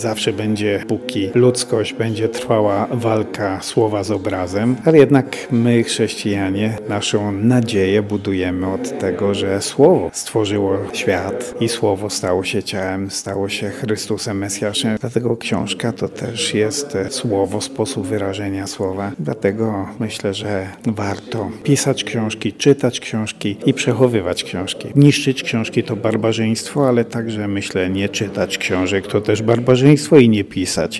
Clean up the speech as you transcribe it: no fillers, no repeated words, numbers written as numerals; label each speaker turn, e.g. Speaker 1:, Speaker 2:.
Speaker 1: Zawsze będzie, póki ludzkość będzie trwała walka słowa z obrazem, ale jednak my, chrześcijanie, naszą nadzieję budujemy od tego, że Słowo stworzyło świat i Słowo stało się ciałem, stało się Chrystusem, Mesjaszem. Dlatego książka to też jest słowo, sposób wyrażenia słowa. Dlatego myślę, że warto pisać książki, czytać książki i przechowywać książki. Niszczyć książki to barbarzyństwo, ale także myślę, nie czytać książek to też barbarzyństwo i nie pisać.